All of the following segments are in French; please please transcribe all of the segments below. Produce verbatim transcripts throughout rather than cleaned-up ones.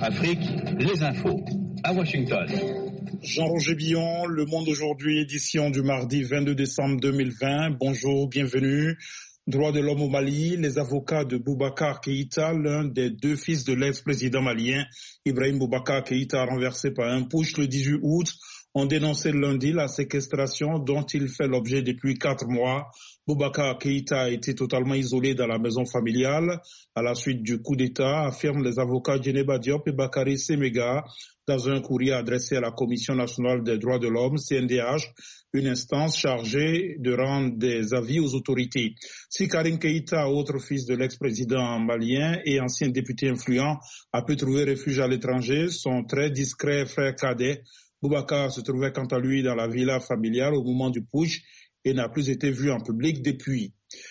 Afrique, les infos. À Washington. Jean-Roger Billon, Le Monde aujourd'hui, édition du mardi vingt-deux décembre deux mille vingt. Bonjour, bienvenue. Droits de l'homme au Mali, les avocats de Boubacar Keïta, l'un des deux fils de l'ex-président malien, Ibrahim Boubacar Keïta, renversé par un putsch le dix-huit août, ont dénoncé lundi la séquestration dont il fait l'objet depuis quatre mois. Boubacar Keïta a été totalement isolé dans la maison familiale à la suite du coup d'État, affirment les avocats Djeneba Diop et Bakary Semega dans un courrier adressé à la Commission nationale des droits de l'homme, C N D H, une instance chargée de rendre des avis aux autorités. Si Karim Keïta, autre fils de l'ex-président malien et ancien député influent, a pu trouver refuge à l'étranger, son très discret frère cadet, Boubacar, se trouvait quant à lui dans la villa familiale au moment du putsch et n'a plus été vu en public depuis.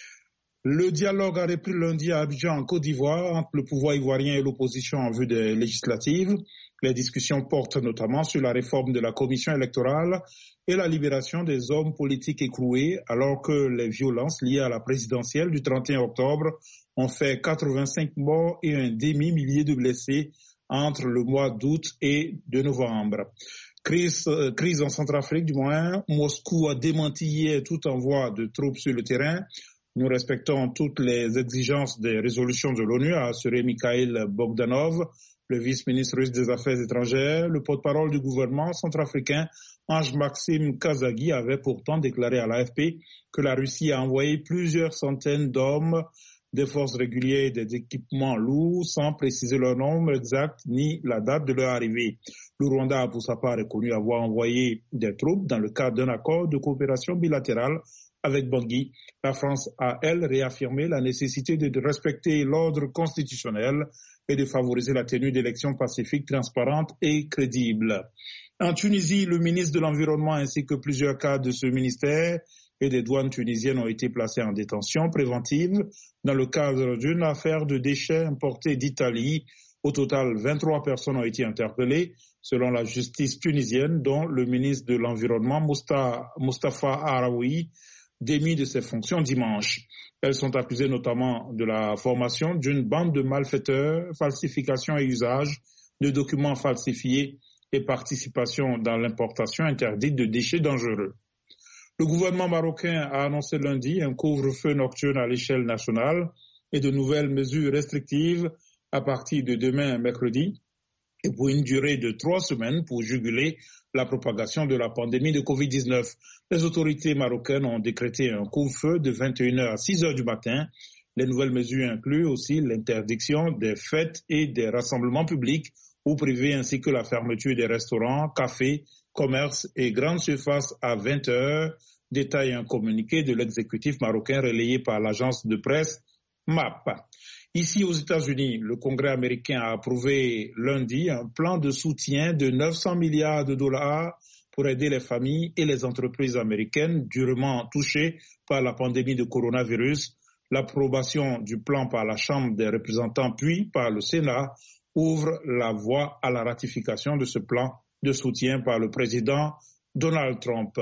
Le dialogue a repris lundi à Abidjan, en Côte d'Ivoire, entre le pouvoir ivoirien et l'opposition en vue des législatives. Les discussions portent notamment sur la réforme de la commission électorale et la libération des hommes politiques écroués, alors que les violences liées à la présidentielle du trente et un octobre ont fait quatre-vingt-cinq morts et un demi-millier de blessés entre le mois d'août et de novembre. Crise, euh, crise en Centrafrique, du moins. Moscou a démenti hier tout envoi de troupes sur le terrain. Nous respectons toutes les exigences des résolutions de l'ONU, a assuré Mikhail Bogdanov, le vice-ministre russe des Affaires étrangères. Le porte-parole du gouvernement centrafricain, Ange-Maxime Kazagui, avait pourtant déclaré à l'A F P que la Russie a envoyé plusieurs centaines d'hommes, des forces régulières et des équipements lourds, sans préciser leur nombre exact ni la date de leur arrivée. Le Rwanda a pour sa part reconnu avoir envoyé des troupes dans le cadre d'un accord de coopération bilatérale avec Bangui. La France a, elle, réaffirmé la nécessité de respecter l'ordre constitutionnel et de favoriser la tenue d'élections pacifiques, transparentes et crédibles. En Tunisie, le ministre de l'Environnement ainsi que plusieurs cadres de ce ministère et des douanes tunisiennes ont été placés en détention préventive dans le cadre d'une affaire de déchets importés d'Italie. Au total, vingt-trois personnes ont été interpellées, selon la justice tunisienne, dont le ministre de l'Environnement, Moustapha Haraoui, démis de ses fonctions dimanche. Elles sont accusées notamment de la formation d'une bande de malfaiteurs, falsification et usage de documents falsifiés et participation dans l'importation interdite de déchets dangereux. Le gouvernement marocain a annoncé lundi un couvre-feu nocturne à l'échelle nationale et de nouvelles mesures restrictives à partir de demain, mercredi, et pour une durée de trois semaines pour juguler la propagation de la pandémie de covid dix-neuf. Les autorités marocaines ont décrété un couvre-feu de vingt et une heures à six heures du matin. Les nouvelles mesures incluent aussi l'interdiction des fêtes et des rassemblements publics ou privés ainsi que la fermeture des restaurants, cafés, commerces et grandes surfaces à vingt heures, détaille un communiqué de l'exécutif marocain relayé par l'agence de presse M A P. Ici aux États-Unis, le Congrès américain a approuvé lundi un plan de soutien de neuf cents milliards de dollars pour aider les familles et les entreprises américaines durement touchées par la pandémie de coronavirus. L'approbation du plan par la Chambre des représentants puis par le Sénat ouvre la voie à la ratification de ce plan de soutien par le président Donald Trump.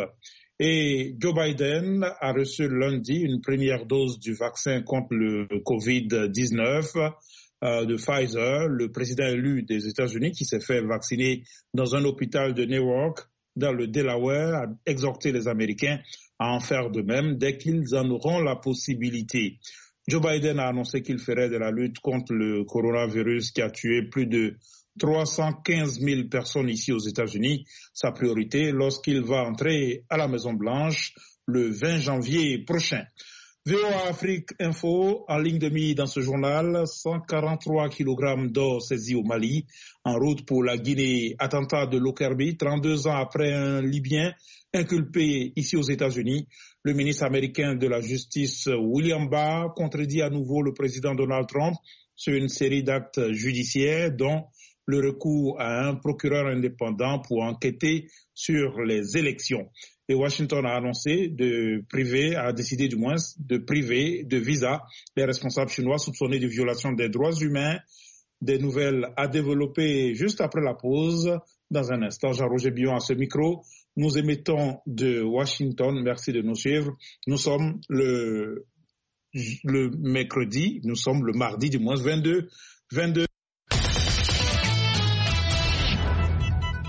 Et Joe Biden a reçu lundi une première dose du vaccin contre le covid dix-neuf euh, de Pfizer. Le président élu des États-Unis qui s'est fait vacciner dans un hôpital de Newark, dans le Delaware, a exhorté les Américains à en faire de même dès qu'ils en auront la possibilité. Joe Biden a annoncé qu'il ferait de la lutte contre le coronavirus qui a tué plus de trois cent quinze mille personnes ici aux États-Unis, sa priorité lorsqu'il va entrer à la Maison-Blanche le vingt janvier prochain. V O A Afrique Info, en ligne de mire dans ce journal, cent quarante-trois kilogrammes d'or saisis au Mali, en route pour la Guinée. Attentat de Lockerbie, trente-deux ans après un Libyen inculpé ici aux États-Unis. Le ministre américain de la Justice, William Barr, contredit à nouveau le président Donald Trump sur une série d'actes judiciaires, dont le recours à un procureur indépendant pour enquêter sur les élections. Et Washington a annoncé de priver, a décidé du moins de priver de visa les responsables chinois soupçonnés de violation des droits humains. Des nouvelles à développer juste après la pause. Dans un instant, Jean-Roger Billon à ce micro. Nous émettons de Washington. Merci de nous suivre. Nous sommes le, le mercredi, nous sommes le mardi du moins vingt-deux, vingt-deux.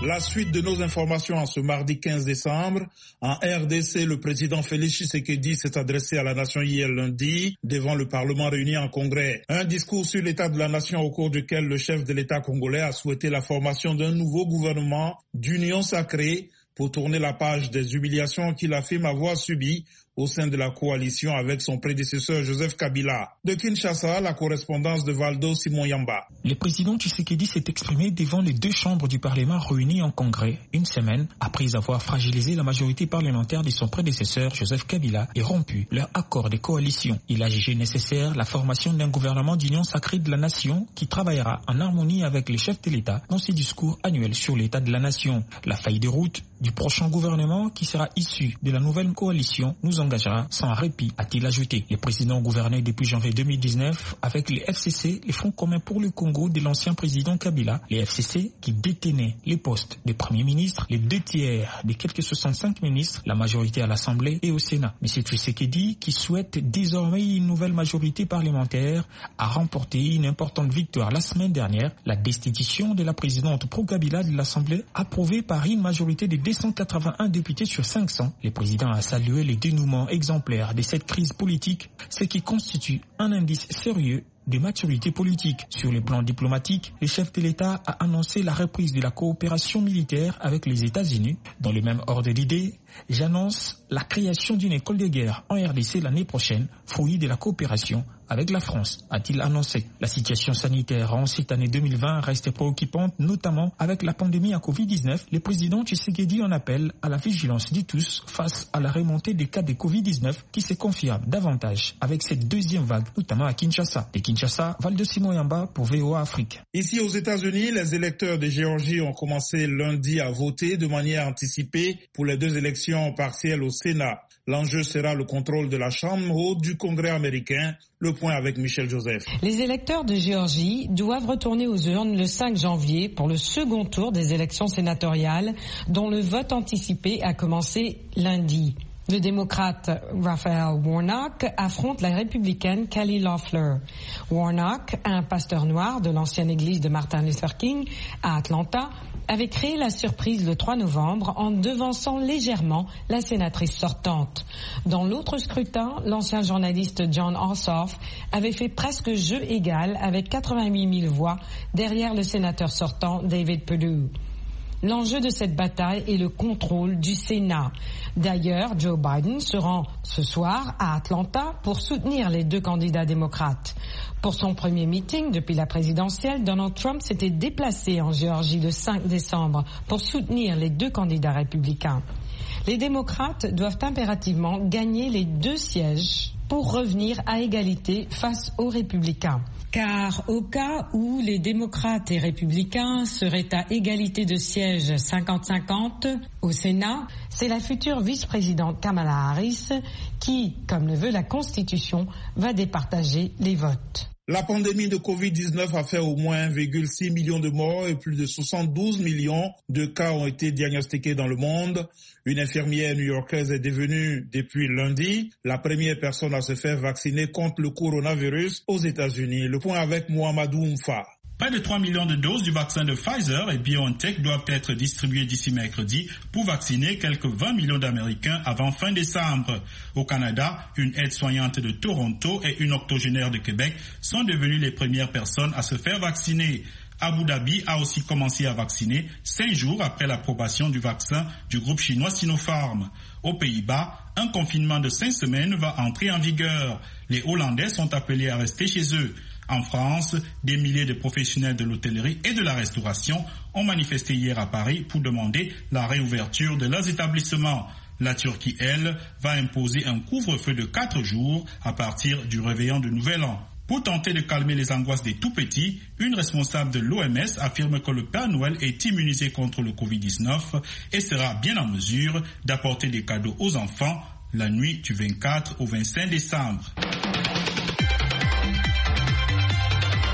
La suite de nos informations en ce mardi quinze décembre. En R D C, le président Félix Tshisekedi s'est adressé à la nation hier lundi devant le Parlement réuni en congrès. Un discours sur l'état de la nation au cours duquel le chef de l'État congolais a souhaité la formation d'un nouveau gouvernement d'union sacrée pour tourner la page des humiliations qu'il affirme avoir subies au sein de la coalition avec son prédécesseur Joseph Kabila. De Kinshasa, la correspondance de Valdo Simon Yamba. Le président Tshisekedi s'est exprimé devant les deux chambres du Parlement réunies en congrès une semaine après avoir fragilisé la majorité parlementaire de son prédécesseur Joseph Kabila et rompu leur accord de coalition. Il a jugé nécessaire la formation d'un gouvernement d'union sacrée de la nation qui travaillera en harmonie avec les chefs de l'État dans ses discours annuels sur l'état de la nation. La feuille de route du prochain gouvernement qui sera issu de la nouvelle coalition nous engagera sans répit, a-t-il ajouté. Le président gouvernait depuis janvier deux mille dix-neuf avec les F C C, les Fonds communs pour le Congo de l'ancien président Kabila, les F C C qui détenaient les postes de Premier ministre, les deux tiers des quelques soixante-cinq ministres, la majorité à l'Assemblée et au Sénat. M. Tshisekedi, qui souhaite désormais une nouvelle majorité parlementaire, a remporté une importante victoire la semaine dernière, la destitution de la présidente pro-Kabila de l'Assemblée, approuvée par une majorité de deux cent quatre-vingt-un députés sur cinq cents. Le président a salué les dénouements exemplaires de cette crise politique, ce qui constitue un indice sérieux de maturité politique. Sur le plan diplomatique, le chef de l'État a annoncé la reprise de la coopération militaire avec les États-Unis. Dans le même ordre d'idées, j'annonce la création d'une école de guerre en R D C l'année prochaine, fruit de la coopération avec la France, a-t-il annoncé. La situation sanitaire en cette année deux mille vingt reste préoccupante, notamment avec la pandémie à covid dix-neuf. Le président Tshisekedi en appelle à la vigilance de tous face à la remontée des cas de covid dix-neuf qui se confirme davantage avec cette deuxième vague, notamment à Kinshasa. De Kinshasa, Valdo Simon Yamba pour V O A Afrique. Ici aux États-Unis, les électeurs de Géorgie ont commencé lundi à voter de manière anticipée pour les deux élections partielles au Sénat. L'enjeu sera le contrôle de la Chambre haute du Congrès américain. Le point avec Michel Joseph. Les électeurs de Géorgie doivent retourner aux urnes le cinq janvier pour le second tour des élections sénatoriales dont le vote anticipé a commencé lundi. Le démocrate Raphael Warnock affronte la républicaine Kelly Loeffler. Warnock, un pasteur noir de l'ancienne église de Martin Luther King à Atlanta, avait créé la surprise le trois novembre en devançant légèrement la sénatrice sortante. Dans l'autre scrutin, l'ancien journaliste John Ossoff avait fait presque jeu égal avec quatre-vingt-huit mille voix derrière le sénateur sortant David Perdue. L'enjeu de cette bataille est le contrôle du Sénat. D'ailleurs, Joe Biden se rend ce soir à Atlanta pour soutenir les deux candidats démocrates. Pour son premier meeting depuis la présidentielle, Donald Trump s'était déplacé en Géorgie le cinq décembre pour soutenir les deux candidats républicains. Les démocrates doivent impérativement gagner les deux sièges pour revenir à égalité face aux républicains. Car au cas où les démocrates et républicains seraient à égalité de sièges cinquante cinquante au Sénat, c'est la future vice-présidente Kamala Harris qui, comme le veut la Constitution, va départager les votes. La pandémie de covid dix-neuf a fait au moins un virgule six million de morts et plus de soixante-douze millions de cas ont été diagnostiqués dans le monde. Une infirmière new-yorkaise est devenue, depuis lundi, la première personne à se faire vacciner contre le coronavirus aux États-Unis. Le point avec Mohamedou Mfa. Près de trois millions de doses du vaccin de Pfizer et BioNTech doivent être distribuées d'ici mercredi pour vacciner quelques vingt millions d'Américains avant fin décembre. Au Canada, une aide-soignante de Toronto et une octogénaire de Québec sont devenues les premières personnes à se faire vacciner. Abu Dhabi a aussi commencé à vacciner cinq jours après l'approbation du vaccin du groupe chinois Sinopharm. Aux Pays-Bas, un confinement de cinq semaines va entrer en vigueur. Les Hollandais sont appelés à rester chez eux. En France, des milliers de professionnels de l'hôtellerie et de la restauration ont manifesté hier à Paris pour demander la réouverture de leurs établissements. La Turquie, elle, va imposer un couvre-feu de quatre jours à partir du réveillon de Nouvel An. Pour tenter de calmer les angoisses des tout-petits, une responsable de l'O M S affirme que le Père Noël est immunisé contre le covid dix-neuf et sera bien en mesure d'apporter des cadeaux aux enfants la nuit du vingt-quatre au vingt-cinq décembre. C'est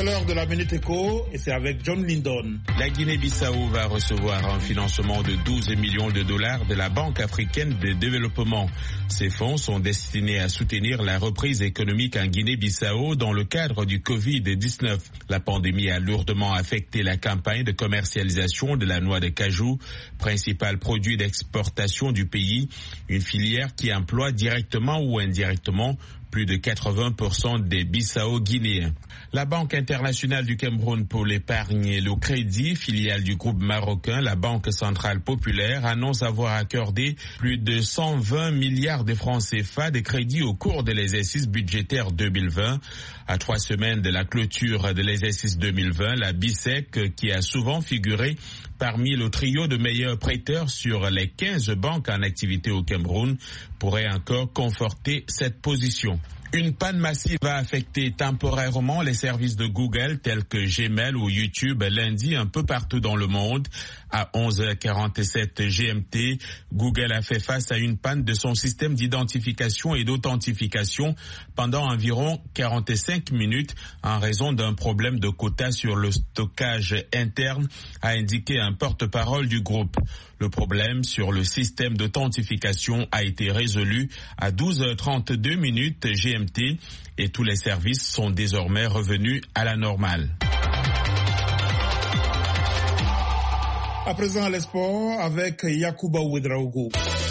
C'est l'heure de la Minute Éco et c'est avec John Lindon. La Guinée-Bissau va recevoir un financement de douze millions de dollars de la Banque africaine de développement. Ces fonds sont destinés à soutenir la reprise économique en Guinée-Bissau dans le cadre du covid dix-neuf. La pandémie a lourdement affecté la campagne de commercialisation de la noix de cajou, principal produit d'exportation du pays, une filière qui emploie directement ou indirectement plus de quatre-vingts pour cent des Bissau-Guinéens. La Banque internationale du Cameroun pour l'épargne et le crédit, filiale du groupe marocain, la Banque centrale populaire, annonce avoir accordé plus de cent vingt milliards de francs C F A de crédit au cours de l'exercice budgétaire deux mille vingt. À trois semaines de la clôture de l'exercice deux mille vingt, la B I C E C, qui a souvent figuré parmi le trio de meilleurs prêteurs sur les quinze banques en activité au Cameroun, pourrait encore conforter cette position. Une panne massive a affecté temporairement les services de Google tels que Gmail ou YouTube lundi un peu partout dans le monde. À onze heures quarante-sept G M T, Google a fait face à une panne de son système d'identification et d'authentification pendant environ quarante-cinq minutes en raison d'un problème de quota sur le stockage interne, a indiqué un porte-parole du groupe. Le problème sur le système d'authentification a été résolu à douze heures trente-deux minutes G M T et tous les services sont désormais revenus à la normale. À présent, les sports avec Yacouba Ouedraogo.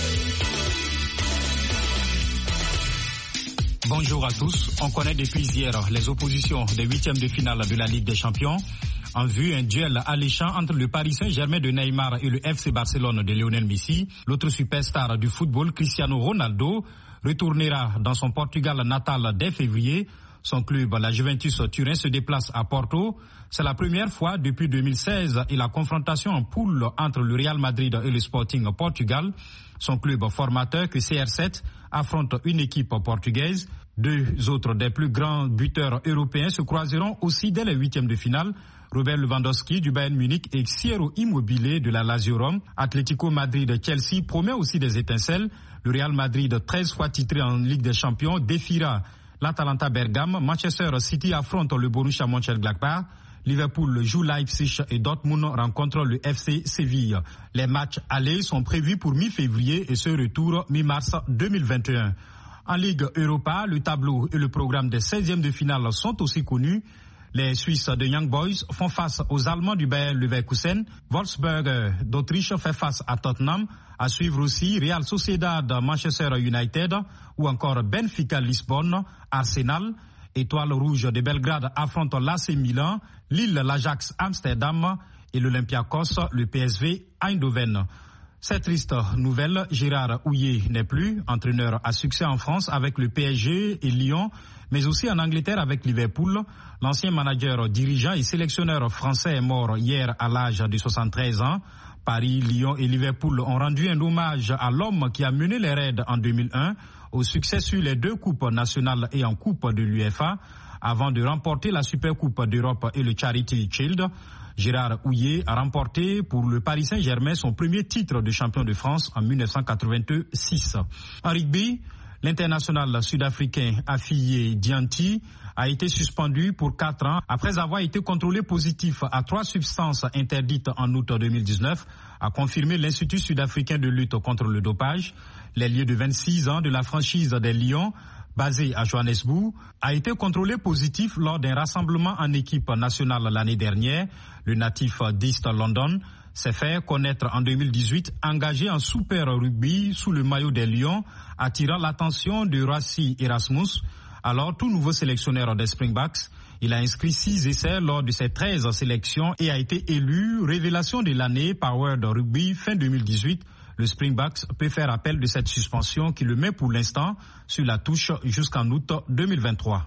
Bonjour à tous. On connaît depuis hier les oppositions des huitièmes de finale de la Ligue des Champions. En vue, un duel alléchant entre le Paris Saint-Germain de Neymar et le F C Barcelone de Lionel Messi. L'autre superstar du football, Cristiano Ronaldo, retournera dans son Portugal natal dès février. Son club, la Juventus Turin, se déplace à Porto. C'est la première fois depuis deux mille seize et la confrontation en poule entre le Real Madrid et le Sporting Portugal. Son club formateur, que C R sept, affronte une équipe portugaise. Deux autres des plus grands buteurs européens se croiseront aussi dès les huitièmes de finale. Robert Lewandowski du Bayern Munich et Ciro Immobile de la Lazio Rome. Atlético Madrid-Chelsea promet aussi des étincelles. Le Real Madrid, treize fois titré en Ligue des Champions, défiera l'Atalanta Bergame. Manchester City affronte le Borussia Mönchengladbach. Liverpool joue Leipzig et Dortmund rencontre le F C Séville. Les matchs allés sont prévus pour mi-février et ce retour mi-mars deux mille vingt et un. En Ligue Europa, le tableau et le programme des seizièmes de finale sont aussi connus. Les Suisses de Young Boys font face aux Allemands du Bayer Leverkusen. Wolfsburg d'Autriche fait face à Tottenham. À suivre aussi Real Sociedad, Manchester United ou encore Benfica Lisbonne, Arsenal. Étoile rouge de Belgrade affronte l'A C Milan, Lille, l'Ajax Amsterdam et l'Olympiakos, le P S V Eindhoven. Cette triste nouvelle, Gérard Houllier n'est plus entraîneur à succès en France avec le P S G et Lyon, mais aussi en Angleterre avec Liverpool. L'ancien manager, dirigeant et sélectionneur français est mort hier à l'âge de soixante-treize ans. Paris, Lyon et Liverpool ont rendu un hommage à l'homme qui a mené les Reds en deux mille un au succès sur les deux coupes nationales et en coupe de l'UEFA avant de remporter la Supercoupe d'Europe et le Charity Shield. Gérard Houllier a remporté pour le Paris Saint-Germain son premier titre de champion de France en mille neuf cent quatre-vingt-six. En rugby, l'international sud-africain Afillé Dianti a été suspendu pour quatre ans après avoir été contrôlé positif à trois substances interdites en août deux mille dix-neuf, a confirmé l'Institut sud-africain de lutte contre le dopage. L'ailier de vingt-six ans de la franchise des Lions, basé à Johannesburg, a été contrôlé positif lors d'un rassemblement en équipe nationale l'année dernière. Le natif d'East London s'est fait connaître en deux mille dix-huit, engagé en Super Rugby sous le maillot des Lions, attirant l'attention de Rassi Erasmus, alors tout nouveau sélectionneur des Springboks. Il a inscrit six essais lors de ses treize sélections et a été élu révélation de l'année par World Rugby fin deux mille dix-huit. Le Springboks peut faire appel de cette suspension qui le met pour l'instant sur la touche jusqu'en août deux mille vingt-trois.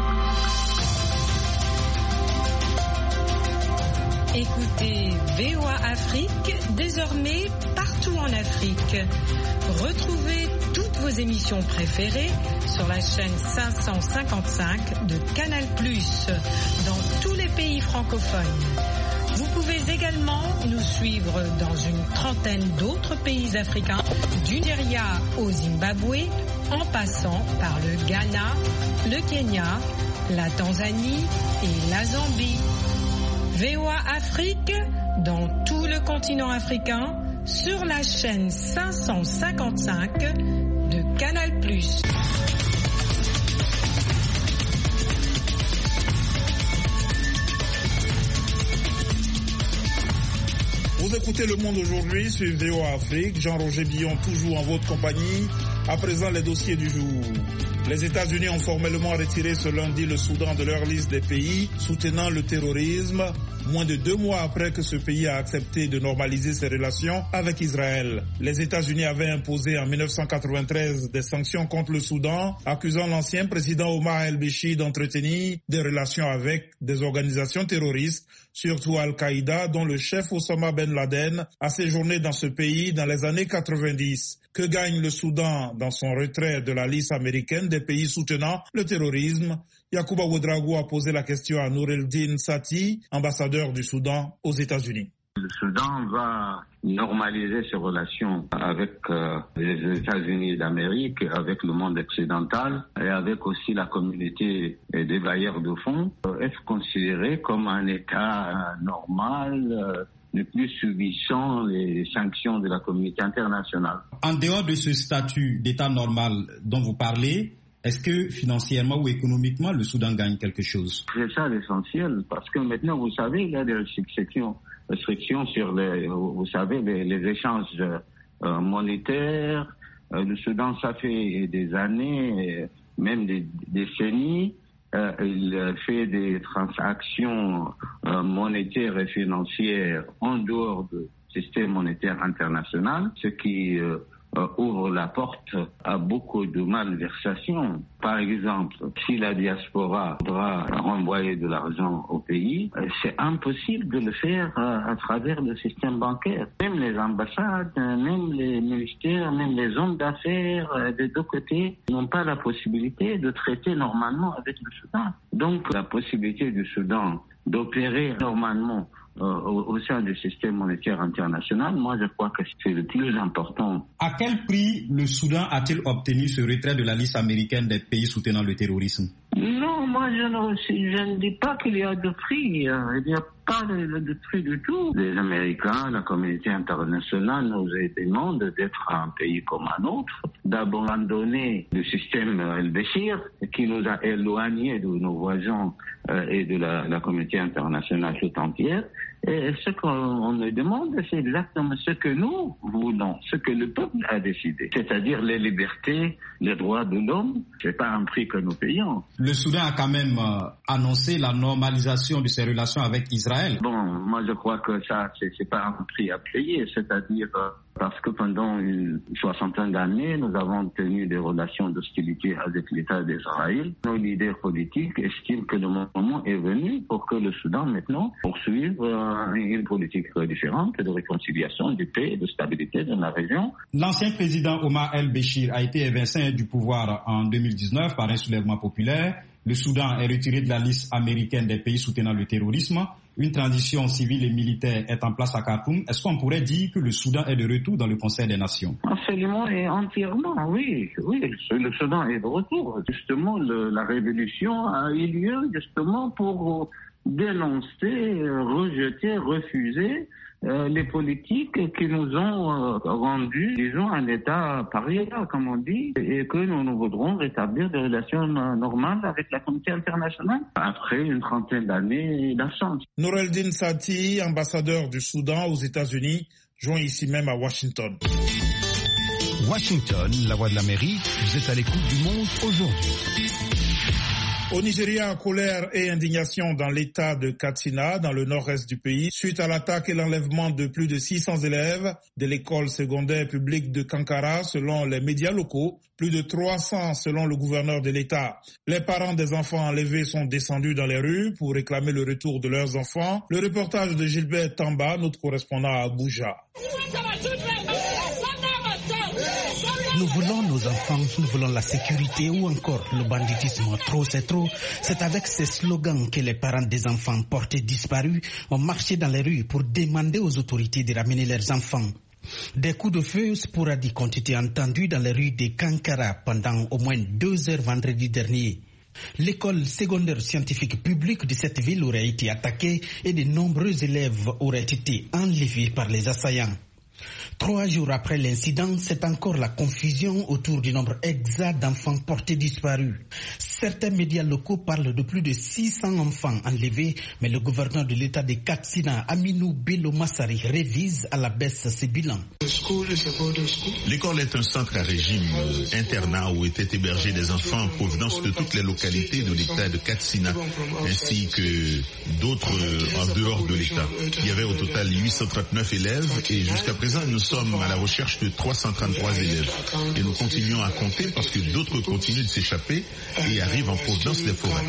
Écoutez V O A Afrique, désormais partout en Afrique. Retrouvez toutes vos émissions préférées sur la chaîne cinq cent cinquante-cinq de Canal plus, dans tous les pays francophones. Vous pouvez également nous suivre dans une trentaine d'autres pays africains, du Nigeria au Zimbabwe, en passant par le Ghana, le Kenya, la Tanzanie et la Zambie. V O A Afrique dans tout le continent africain sur la chaîne cinq cent cinquante-cinq de Canal plus. Vous écoutez Le Monde aujourd'hui sur V O A Afrique. Jean-Roger Billon toujours en votre compagnie. À présent, les dossiers du jour. Les États-Unis ont formellement retiré ce lundi le Soudan de leur liste des pays soutenant le terrorisme, moins de deux mois après que ce pays a accepté de normaliser ses relations avec Israël. Les États-Unis avaient imposé en mille neuf cent quatre-vingt-treize des sanctions contre le Soudan, accusant l'ancien président Omar el-Béchir d'entretenir des relations avec des organisations terroristes, surtout Al-Qaïda, dont le chef Osama Ben Laden a séjourné dans ce pays dans les années quatre-vingt-dix. Que gagne le Soudan dans son retrait de la liste américaine des pays soutenant le terrorisme? Yacouba Ouedraogo a posé la question à Noureldine Sati, ambassadeur du Soudan aux États-Unis. Le Soudan va normaliser ses relations avec euh, les États-Unis d'Amérique, avec le monde occidental et avec aussi la communauté des bailleurs de fonds, euh, être considéré comme un État normal, euh, ne plus subissant les sanctions de la communauté internationale. En dehors de ce statut d'État normal dont vous parlez, est-ce que financièrement ou économiquement, le Soudan gagne quelque chose? C'est ça l'essentiel, parce que maintenant, vous savez, il y a des restrictions, restrictions sur les, vous savez, les, les échanges euh, monétaires. Euh, le Soudan, ça fait des années, même des décennies, euh, il fait des transactions euh, monétaires et financières en dehors du système monétaire international, ce qui euh, Euh, ouvre la porte à beaucoup de malversations. Par exemple, si la diaspora voudra renvoyer de l'argent au pays, euh, c'est impossible de le faire euh, à travers le système bancaire. Même les ambassades, euh, même les ministères, même les hommes d'affaires euh, des deux côtés n'ont pas la possibilité de traiter normalement avec le Soudan. Donc la possibilité du Soudan d'opérer normalement Euh, au, au sein du système monétaire international, moi je crois que c'est le plus important. À quel prix le Soudan a-t-il obtenu ce retrait de la liste américaine des pays soutenant le terrorisme? Non, moi je ne, je ne dis pas qu'il y a de prix. Il n'y a pas de, de prix du tout. Les Américains, la communauté internationale nous demandent d'être un pays comme un autre, d'abandonner le système el-Béchir qui nous a éloignés de nos voisins euh, et de la, la communauté internationale tout entière. Et ce qu'on nous demande, c'est exactement ce que nous voulons, ce que le peuple a décidé. C'est-à-dire les libertés, les droits de l'homme, c'est pas un prix que nous payons. Le Soudan a quand même euh, annoncé la normalisation de ses relations avec Israël. Bon, moi je crois que ça, c'est, c'est pas un prix à payer, c'est-à-dire euh, parce que pendant une soixantaine d'années, nous avons tenu des relations d'hostilité avec l'État d'Israël. Nos leaders politiques estiment que le moment est venu pour que le Soudan maintenant poursuive euh, une politique différente de réconciliation, de paix et de stabilité dans la région. L'ancien président Omar el-Béchir a été évincé du pouvoir en deux mille dix-neuf par un soulèvement populaire. Le Soudan est retiré de la liste américaine des pays soutenant le terrorisme. Une transition civile et militaire est en place à Khartoum. Est-ce qu'on pourrait dire que le Soudan est de retour dans le Conseil des Nations? Absolument et entièrement, oui. Oui, le Soudan est de retour. Justement, le, la révolution a eu lieu justement pour dénoncer, rejeter, refuser euh, les politiques qui nous ont euh, rendu, disons, un État paria, comme on dit, et que nous, nous voudrons rétablir des relations normales avec la communauté internationale après une trentaine d'années d'absence. Noureldine Sati, ambassadeur du Soudan aux États-Unis, joint ici même à Washington. Washington, la voix de l'Amérique, vous êtes à l'écoute du monde aujourd'hui. Au Nigeria, colère et indignation dans l'état de Katsina, dans le nord-est du pays, suite à l'attaque et l'enlèvement de plus de six cents élèves de l'école secondaire publique de Kankara, selon les médias locaux, plus de trois cents selon le gouverneur de l'État. Les parents des enfants enlevés sont descendus dans les rues pour réclamer le retour de leurs enfants. Le reportage de Gilbert Tamba, notre correspondant à Abuja. Nous voulons nos enfants, nous voulons la sécurité ou encore le banditisme. Trop c'est trop. C'est avec ces slogans que les parents des enfants portés disparus ont marché dans les rues pour demander aux autorités de ramener leurs enfants. Des coups de feu sporadiques ont été entendus dans les rues de Kankara pendant au moins deux heures vendredi dernier. L'école secondaire scientifique publique de cette ville aurait été attaquée et de nombreux élèves auraient été enlevés par les assaillants. Trois jours après l'incident, c'est encore la confusion autour du nombre exact d'enfants portés disparus. Certains médias locaux parlent de plus de six cents enfants enlevés, mais le gouverneur de l'État de Katsina, Aminou Bello Massari, révise à la baisse ce bilan. L'école est un centre à régime euh, internat où étaient hébergés des enfants en provenance de toutes les localités de l'État de Katsina, ainsi que d'autres euh, en dehors de l'État. Il y avait au total huit cent trente-neuf élèves et jusqu'à présent nous sommes à la recherche de trois cent trente-trois élèves. Et nous continuons à compter parce que d'autres continuent de s'échapper et arrivent en provenance des forêts.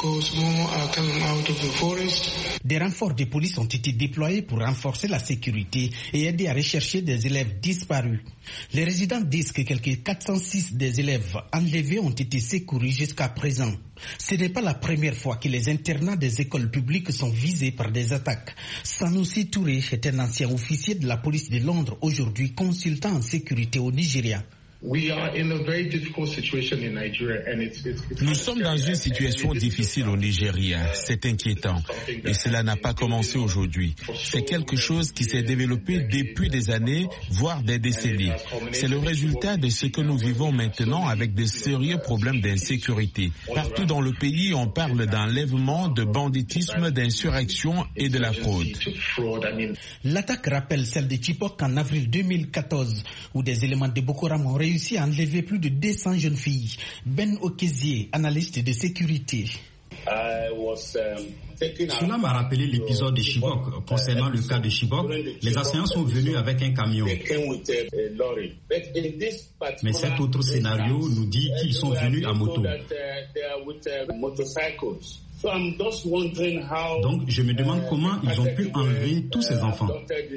Des renforts de police ont été déployés pour renforcer la sécurité et aider à rechercher des élèves disparus. Les résidents disent que quelques quatre cent six des élèves enlevés ont été secourus jusqu'à présent. Ce n'est pas la première fois que les internats des écoles publiques sont visés par des attaques. Sanusi Touré est un ancien officier de la police de Londres, aujourd'hui consultant en sécurité au Nigeria. Nous sommes dans une situation difficile au Nigeria. C'est inquiétant. Et cela n'a pas commencé aujourd'hui. C'est quelque chose qui s'est développé depuis des années, voire des décennies. C'est le résultat de ce que nous vivons maintenant avec de sérieux problèmes d'insécurité. Partout dans le pays, on parle d'enlèvement, de banditisme, d'insurrection et de la fraude. L'attaque rappelle celle de Chibok en avril deux mille quatorze, où des éléments de Boko Haram ont réussi à enlever plus de deux cents jeunes filles. Ben Okezie, analyste de sécurité. Cela m'a rappelé l'épisode de Chibok. Concernant le cas de Chibok, les assaillants sont venus avec un camion. Mais cet autre scénario nous dit qu'ils sont venus à moto. Donc, je me demande comment ils ont pu enlever tous ces enfants.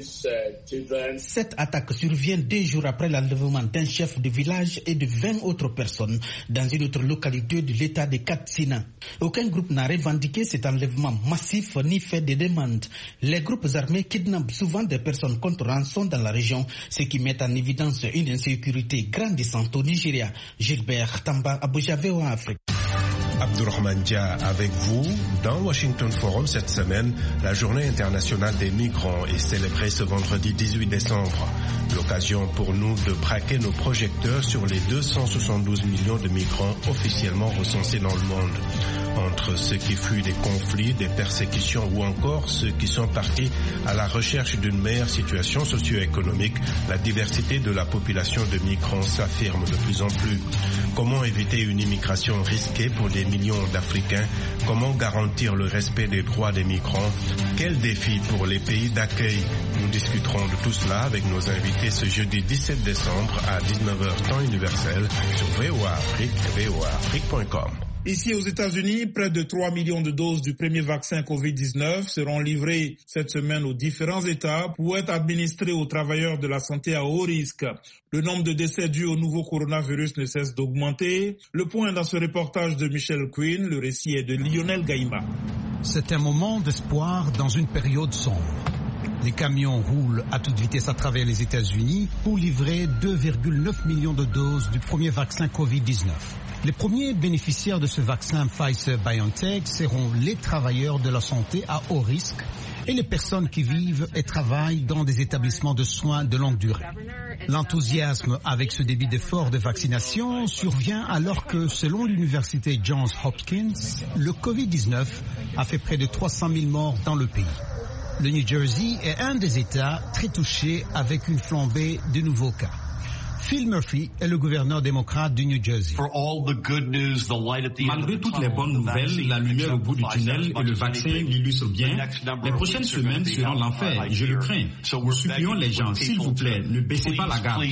Cette attaque survient deux jours après l'enlèvement d'un chef de village et de vingt autres personnes dans une autre localité de l'État de Katsina. Aucun groupe n'a revendiqué cet enlèvement massif ni fait de demandes. Les groupes armés kidnappent souvent des personnes contre rançon dans la région, ce qui met en évidence une insécurité grandissante au Nigeria. Gilbert Tamba, Abuja, V O A Afrique. Abdourahmane Dia avec vous. Dans Washington Forum cette semaine, la journée internationale des migrants est célébrée ce vendredi dix-huit décembre. L'occasion pour nous de braquer nos projecteurs sur les deux cent soixante-douze millions de migrants officiellement recensés dans le monde. Entre ceux qui fuient des conflits, des persécutions ou encore ceux qui sont partis à la recherche d'une meilleure situation socio-économique, la diversité de la population de migrants s'affirme de plus en plus. Comment éviter une immigration risquée pour des millions d'Africains? Comment garantir le respect des droits des migrants? Quels défis pour les pays d'accueil? Nous discuterons de tout cela avec nos invités ce jeudi dix-sept décembre à dix-neuf heures temps universel sur V O A Afrique et V O A Afrique point com. Ici aux États-Unis, près de trois millions de doses du premier vaccin covid dix-neuf seront livrées cette semaine aux différents États pour être administrées aux travailleurs de la santé à haut risque. Le nombre de décès dus au nouveau coronavirus ne cesse d'augmenter. Le point dans ce reportage de Michel Quinn, le récit est de Lionel Gaïma. C'est un moment d'espoir dans une période sombre. Les camions roulent à toute vitesse à travers les États-Unis pour livrer deux virgule neuf millions de doses du premier vaccin covid dix-neuf. Les premiers bénéficiaires de ce vaccin Pfizer-BioNTech seront les travailleurs de la santé à haut risque et les personnes qui vivent et travaillent dans des établissements de soins de longue durée. L'enthousiasme avec ce début d'effort de vaccination survient alors que, selon l'université Johns Hopkins, le covid dix-neuf a fait près de trois cent mille morts dans le pays. Le New Jersey est un des États très touchés avec une flambée de nouveaux cas. Phil Murphy est le gouverneur démocrate du New Jersey. Malgré toutes les bonnes nouvelles, la lumière au bout du tunnel et le vaccin l'illustrent bien. Les prochaines semaines seront l'enfer, et je le crains. Nous supplions les gens, s'il vous plaît, ne baissez pas la garde.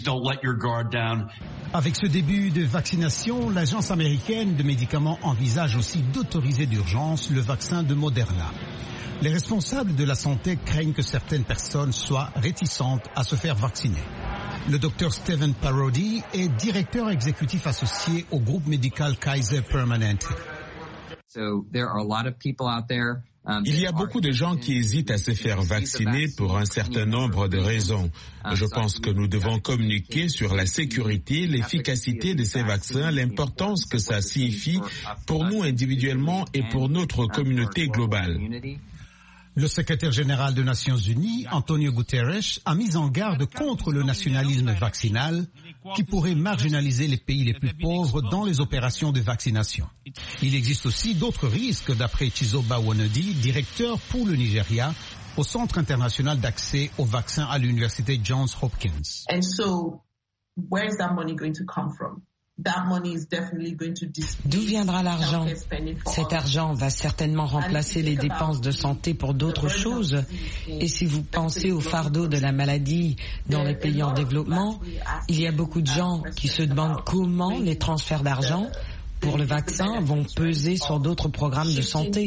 Avec ce début de vaccination, l'agence américaine de médicaments envisage aussi d'autoriser d'urgence le vaccin de Moderna. Les responsables de la santé craignent que certaines personnes soient réticentes à se faire vacciner. Le docteur Stephen Parodi est directeur exécutif associé au groupe médical Kaiser Permanente. Il y a beaucoup de gens qui hésitent à se faire vacciner pour un certain nombre de raisons. Je pense que nous devons communiquer sur la sécurité, l'efficacité de ces vaccins, l'importance que ça signifie pour nous individuellement et pour notre communauté globale. Le secrétaire général des Nations Unies, Antonio Guterres, a mis en garde contre le nationalisme vaccinal qui pourrait marginaliser les pays les plus pauvres dans les opérations de vaccination. Il existe aussi d'autres risques, d'après Chizoba Wanodi, directeur pour le Nigeria au Centre international d'accès aux vaccins à l'université Johns Hopkins. And so, where is that money going to come from? D'où viendra l'argent? Cet argent va certainement remplacer les dépenses de santé pour d'autres choses. Et si vous pensez au fardeau de la maladie dans les pays en développement, il y a beaucoup de gens qui se demandent comment les transferts d'argent pour le vaccin vont peser sur d'autres programmes de santé.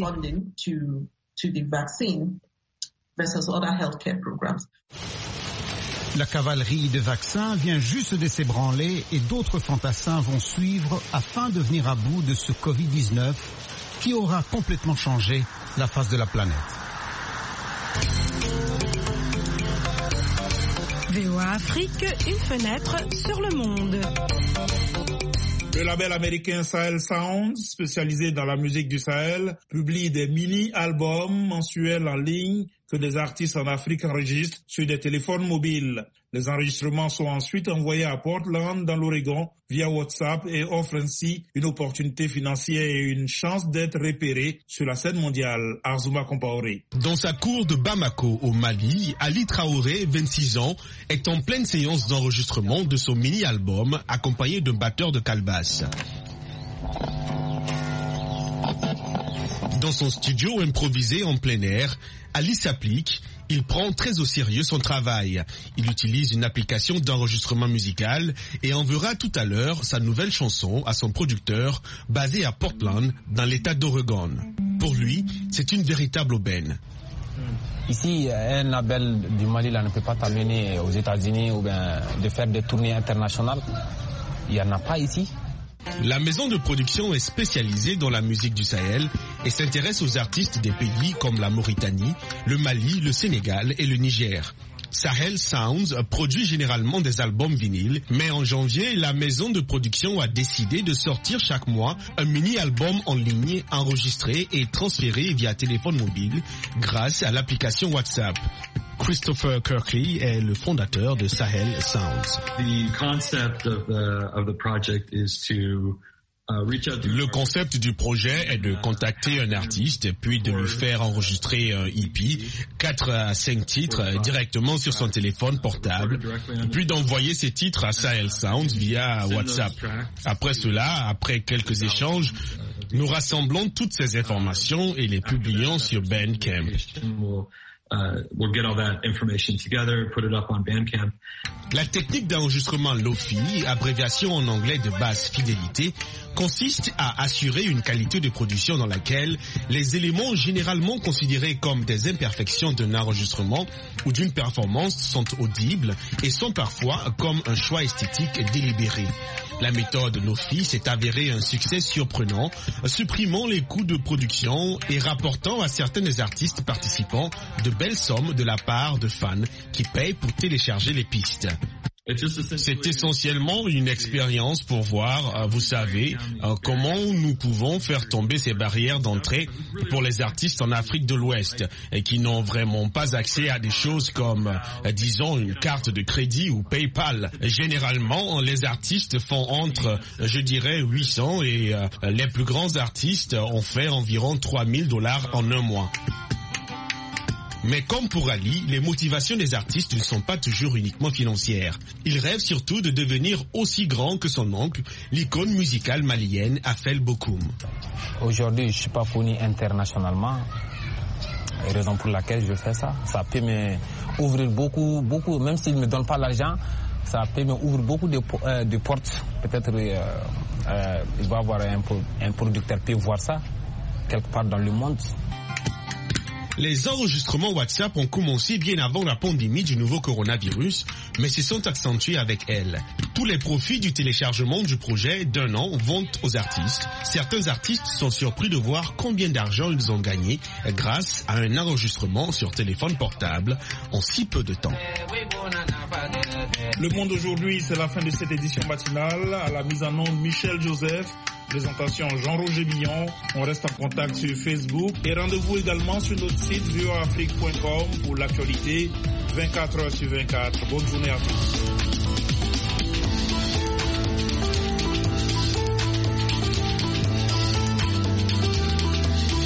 La cavalerie de vaccins vient juste de s'ébranler et d'autres fantassins vont suivre afin de venir à bout de ce covid dix-neuf qui aura complètement changé la face de la planète. V O A Afrique, une fenêtre sur le monde. Le label américain Sahel Sounds, spécialisé dans la musique du Sahel, publie des mini-albums mensuels en ligne que des artistes en Afrique enregistrent sur des téléphones mobiles. Les enregistrements sont ensuite envoyés à Portland, dans l'Oregon, via WhatsApp et offrent ainsi une opportunité financière et une chance d'être repérés sur la scène mondiale. Arzouma Compaoré. Dans sa cour de Bamako, au Mali, Ali Traoré, vingt-six ans, est en pleine séance d'enregistrement de son mini-album accompagné d'un batteur de calebasse. Dans son studio improvisé en plein air, Ali s'applique, il prend très au sérieux son travail. Il utilise une application d'enregistrement musical et enverra tout à l'heure sa nouvelle chanson à son producteur basé à Portland, dans l'état d'Oregon. Pour lui, c'est une véritable aubaine. Ici, un label du Mali là, ne peut pas t'amener aux États-Unis ou bien de faire des tournées internationales. Il n'y en a pas ici. La maison de production est spécialisée dans la musique du Sahel et s'intéresse aux artistes des pays comme la Mauritanie, le Mali, le Sénégal et le Niger. Sahel Sounds produit généralement des albums vinyles, mais en janvier, la maison de production a décidé de sortir chaque mois un mini-album en ligne enregistré et transféré via téléphone mobile grâce à l'application WhatsApp. Christopher Kirkley est le fondateur de Sahel Sounds. The concept of the, of the project is to Le concept du projet est de contacter un artiste puis de lui faire enregistrer un E P, quatre à cinq titres directement sur son téléphone portable, puis d'envoyer ces titres à Sahel Sounds via WhatsApp. Après cela, après quelques échanges, nous rassemblons toutes ces informations et les publions sur Bandcamp. Uh, we'll get all that information together, put it up on Bandcamp. La technique d'enregistrement Lo-Fi, abréviation en anglais de basse fidélité, consiste à assurer une qualité de production dans laquelle les éléments généralement considérés comme des imperfections d'un enregistrement ou d'une performance sont audibles et sont parfois comme un choix esthétique délibéré. La méthode Lo-Fi s'est avérée un succès surprenant, supprimant les coûts de production et rapportant à certains des artistes participants de belles sommes de la part de fans qui payent pour télécharger les pistes. C'est essentiellement une expérience pour voir, vous savez, comment nous pouvons faire tomber ces barrières d'entrée pour les artistes en Afrique de l'Ouest et qui n'ont vraiment pas accès à des choses comme, disons, une carte de crédit ou PayPal. Généralement, les artistes font entre, je dirais, huit cents et les plus grands artistes ont fait environ trois mille dollars en un mois. Mais comme pour Ali, les motivations des artistes ne sont pas toujours uniquement financières. Il rêve surtout de devenir aussi grand que son oncle, l'icône musicale malienne Afel Bokoum. Aujourd'hui, je ne suis pas connu internationalement, et raison pour laquelle je fais ça. Ça peut m'ouvrir beaucoup, beaucoup, même s'il ne me donne pas l'argent, ça peut m'ouvrir beaucoup de, euh, de portes. Peut-être euh, euh, il va y avoir un, un producteur qui peut voir ça quelque part dans le monde. Les enregistrements WhatsApp ont commencé bien avant la pandémie du nouveau coronavirus, mais se sont accentués avec elle. Tous les profits du téléchargement du projet d'un an vont aux artistes. Certains artistes sont surpris de voir combien d'argent ils ont gagné grâce à un enregistrement sur téléphone portable en si peu de temps. Le Monde aujourd'hui, c'est la fin de cette édition matinale. À la mise en onde, Michel Joseph. Présentation Jean-Roger Billon. On reste en contact sur Facebook et rendez-vous également sur notre site v o afrique point com pour l'actualité vingt-quatre heures sur vingt-quatre. Bonne journée à tous.